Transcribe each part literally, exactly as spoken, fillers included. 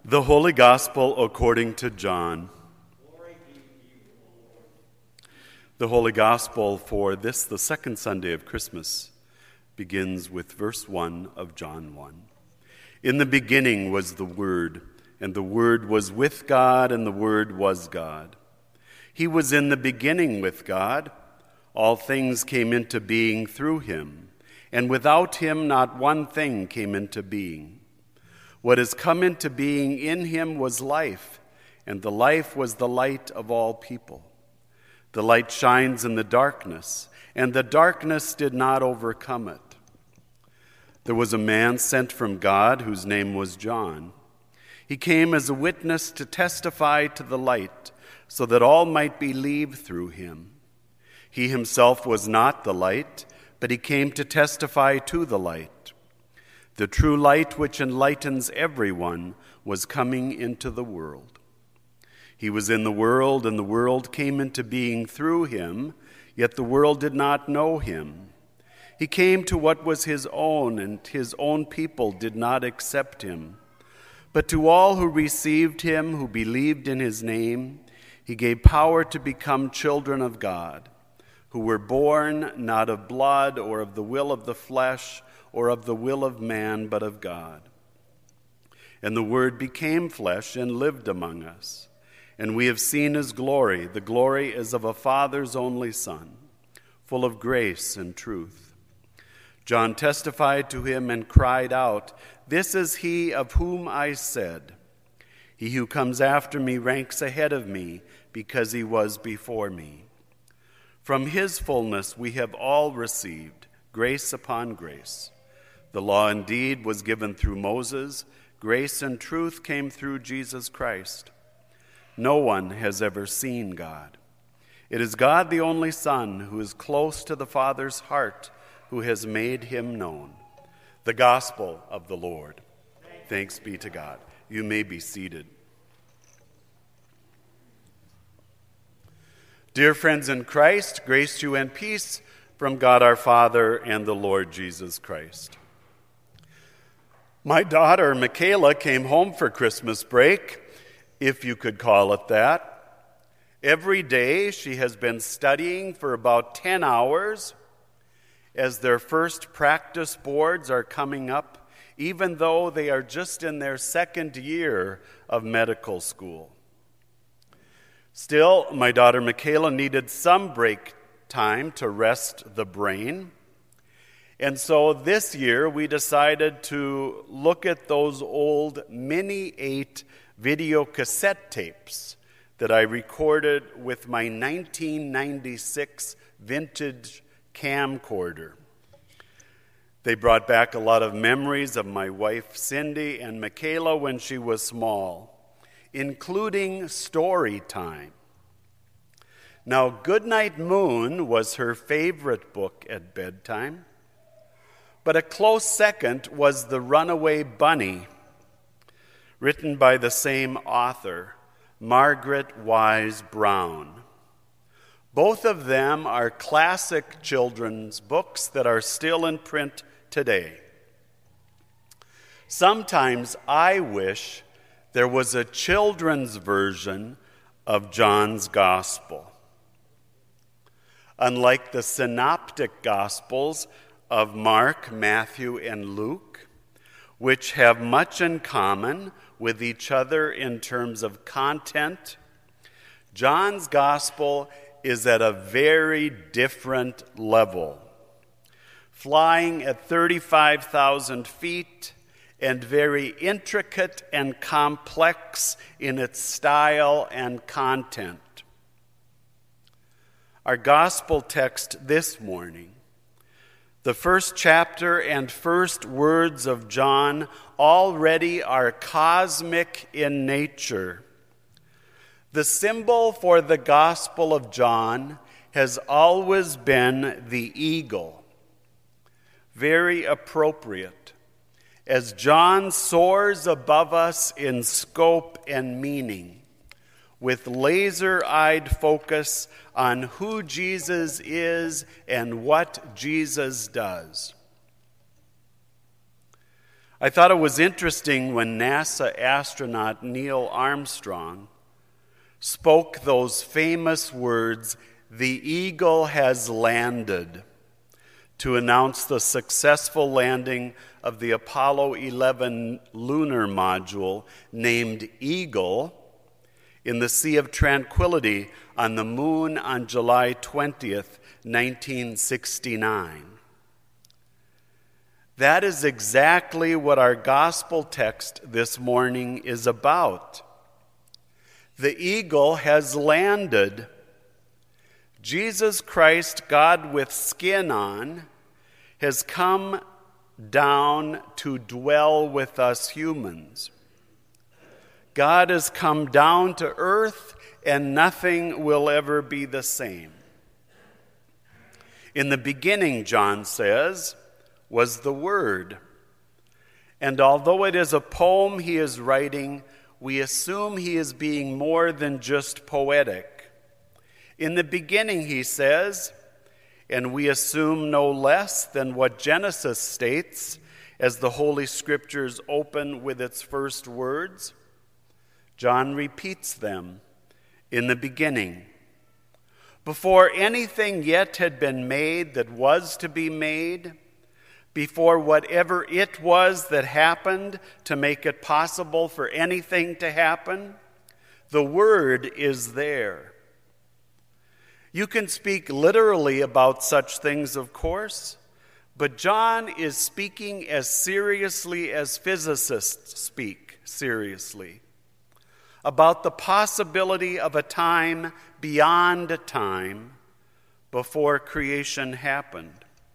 The Holy Gospel according to John. The Holy Gospel for this, the second Sunday of Christmas, begins with verse one of John one. In the beginning was the Word, and the Word was with God, and the Word was God. He was in the beginning with God. All things came into being through him, and without him not one thing came into being. What has come into being in him was life, and the life was the light of all people. The light shines in the darkness, and the darkness did not overcome it. There was a man sent from God whose name was John. He came as a witness to testify to the light, so that all might believe through him. He himself was not the light, but he came to testify to the light. The true light which enlightens everyone was coming into the world. He was in the world, and the world came into being through him, yet the world did not know him. He came to what was his own, and his own people did not accept him. But to all who received him, who believed in his name, he gave power to become children of God, who were born not of blood or of the will of the flesh or of the will of man, but of God. And the Word became flesh and lived among us. And we have seen his glory. The glory is of a Father's only Son, full of grace and truth. John testified to him and cried out, "This is he of whom I said, 'He who comes after me ranks ahead of me, because he was before me.' From his fullness we have all received grace upon grace. The law indeed was given through Moses. Grace and truth came through Jesus Christ. No one has ever seen God. It is God, the only Son, who is close to the Father's heart, who has made him known." The Gospel of the Lord. Thanks be to God. You may be seated. Dear friends in Christ, grace to you and peace from God our Father and the Lord Jesus Christ. My daughter, Michaela, came home for Christmas break, if you could call it that. Every day she has been studying for about ten hours as their first practice boards are coming up, even though they are just in their second year of medical school. Still, my daughter Michaela needed some break time to rest the brain. And so this year we decided to look at those old Mini eight video cassette tapes that I recorded with my nineteen ninety-six vintage camcorder. They brought back a lot of memories of my wife Cindy and Michaela when she was small, including story time. Now, Goodnight Moon was her favorite book at bedtime, but a close second was The Runaway Bunny, written by the same author, Margaret Wise Brown. Both of them are classic children's books that are still in print today. Sometimes I wish there was a children's version of John's Gospel. Unlike the synoptic Gospels of Mark, Matthew, and Luke, which have much in common with each other in terms of content, John's Gospel is at a very different level, flying at thirty-five thousand feet and very intricate and complex in its style and content. Our gospel text this morning, the first chapter and first words of John, already are cosmic in nature. The symbol for the Gospel of John has always been the eagle. Very appropriate, as John soars above us in scope and meaning, with laser-eyed focus on who Jesus is and what Jesus does. I thought it was interesting when NASA astronaut Neil Armstrong spoke those famous words, "The Eagle has landed," to announce the successful landing of the Apollo eleven lunar module named Eagle in the Sea of Tranquility on the moon on July twentieth, nineteen sixty-nine. That is exactly what our gospel text this morning is about. The eagle has landed. Jesus Christ, God with skin on, has come down to dwell with us humans. God has come down to earth, and nothing will ever be the same. In the beginning, John says, was the Word. And although it is a poem he is writing, we assume he is being more than just poetic. In the beginning, he says, and we assume no less than what Genesis states as the Holy Scriptures open with its first words. John repeats them. In the beginning. Before anything yet had been made that was to be made, before whatever it was that happened to make it possible for anything to happen, the Word is there. You can speak literally about such things, of course, but John is speaking as seriously as physicists speak seriously about the possibility of a time beyond time before creation happened.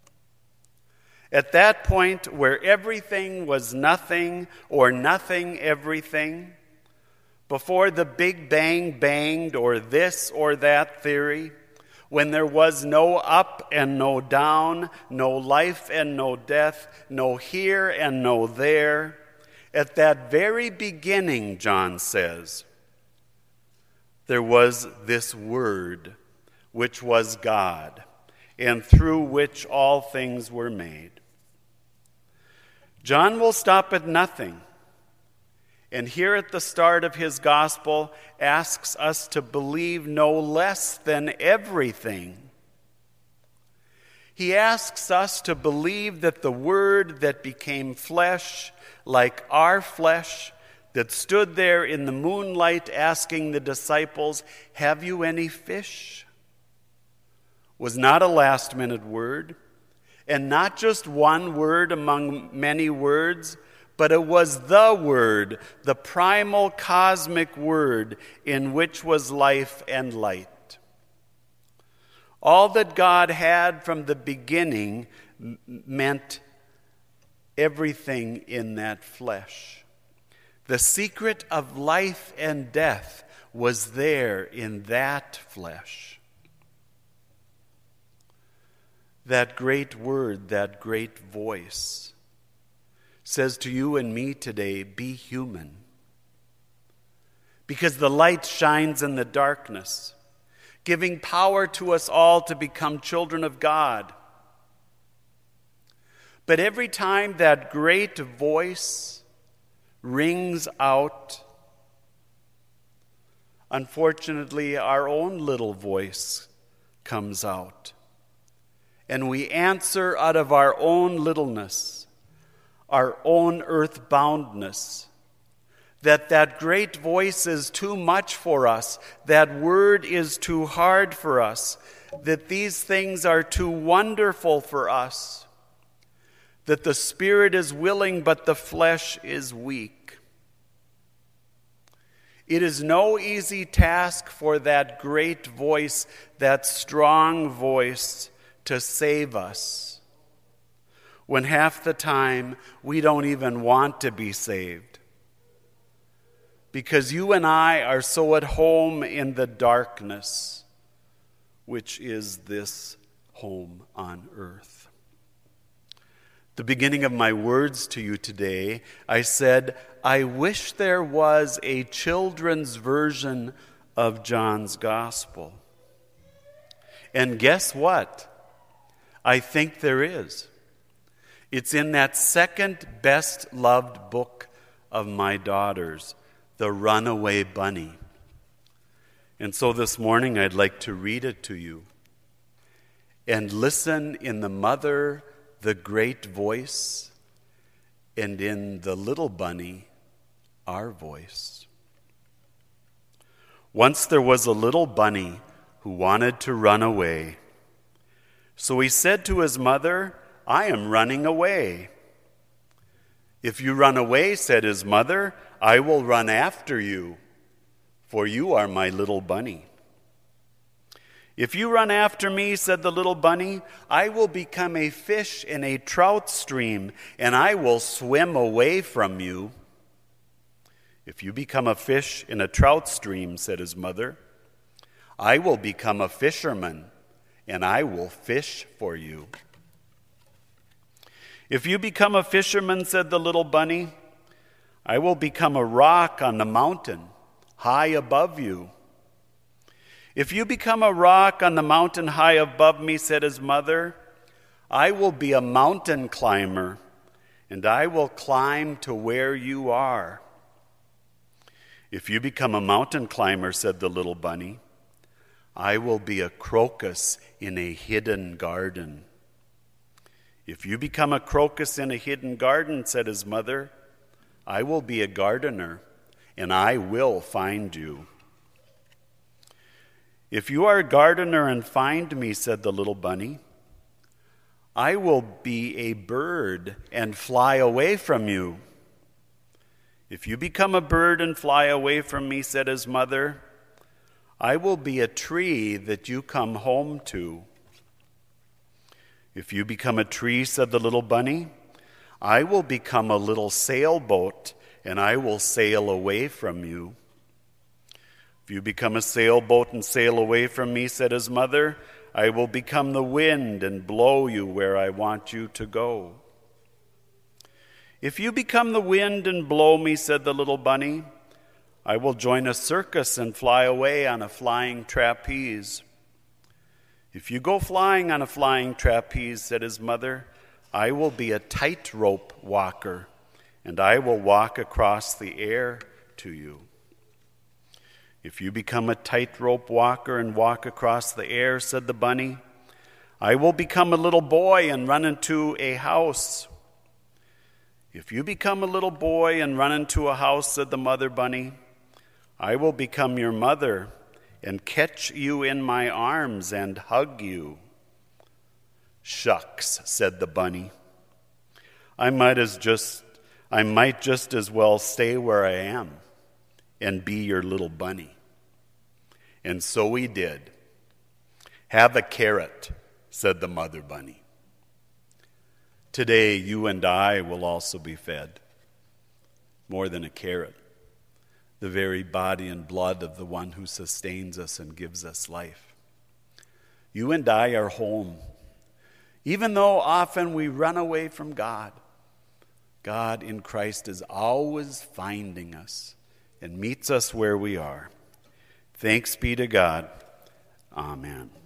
At that point where everything was nothing or nothing everything, before the Big Bang banged or this or that theory, when there was no up and no down, no life and no death, no here and no there, at that very beginning, John says, there was this Word, which was God, and through which all things were made. John will stop at nothing, and here at the start of his gospel asks us to believe no less than everything. He asks us to believe that the Word that became flesh, like our flesh, that stood there in the moonlight asking the disciples, "Have you any fish?" was not a last-minute word, and not just one word among many words, but it was the Word, the primal cosmic Word in which was life and light. All that God had from the beginning m- meant everything in that flesh. The secret of life and death was there in that flesh. That great Word, that great voice says to you and me today, be human. Because the light shines in the darkness, giving power to us all to become children of God. But every time that great voice rings out, unfortunately, our own little voice comes out. And we answer out of our own littleness, our own earthboundness, that that great voice is too much for us, that word is too hard for us, that these things are too wonderful for us, that the spirit is willing but the flesh is weak. It is no easy task for that great voice, that strong voice, to save us, when half the time we don't even want to be saved. Because you and I are so at home in the darkness, which is this home on earth. The beginning of my words to you today, I said, I wish there was a children's version of John's gospel. And guess what? I think there is. It's in that second best loved book of my daughters, The Runaway Bunny. And so this morning I'd like to read it to you and listen in the mother, the great voice, and in the little bunny, our voice. Once there was a little bunny who wanted to run away. So he said to his mother, "I am running away." "If you run away," said his mother, "I will run after you, for you are my little bunny." "If you run after me," said the little bunny, "I will become a fish in a trout stream, and I will swim away from you." "If you become a fish in a trout stream," said his mother, "I will become a fisherman, and I will fish for you." "If you become a fisherman," said the little bunny, "I will become a rock on the mountain, high above you." "If you become a rock on the mountain high above me," said his mother, "I will be a mountain climber, and I will climb to where you are." "If you become a mountain climber," said the little bunny, "I will be a crocus in a hidden garden." "If you become a crocus in a hidden garden," said his mother, "I will be a gardener, and I will find you." "If you are a gardener and find me," said the little bunny, "I will be a bird and fly away from you." "If you become a bird and fly away from me," said his mother, "I will be a tree that you come home to." "If you become a tree," said the little bunny, "I will become a little sailboat, and I will sail away from you." "If you become a sailboat and sail away from me," said his mother, "I will become the wind and blow you where I want you to go." "If you become the wind and blow me," said the little bunny, "I will join a circus and fly away on a flying trapeze." "If you go flying on a flying trapeze," said his mother, "I will be a tightrope walker, and I will walk across the air to you." "If you become a tightrope walker and walk across the air," said the bunny, "I will become a little boy and run into a house." "If you become a little boy and run into a house," said the mother bunny, "I will become your mother and catch you in my arms and hug you." "Shucks," said the bunny, I might as just I might just as well stay where I am and be your little bunny." And so he did. "Have a carrot," said the mother bunny. Today you and I will also be fed more than a carrot, the very body and blood of the one who sustains us and gives us life. You and I are home. Even though often we run away from God, God in Christ is always finding us and meets us where we are. Thanks be to God. Amen.